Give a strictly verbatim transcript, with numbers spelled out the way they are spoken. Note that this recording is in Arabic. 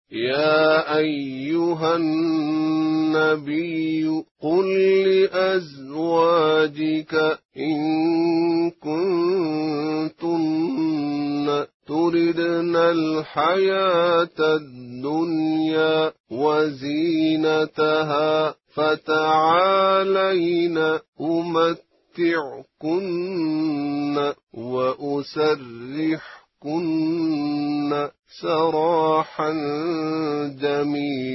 يا أيها النبي قل لأزواجك إن كنتن تردن الحياة الدنيا وزينتها فتعالين أمتعكن وأسرحكن سراحا جميلا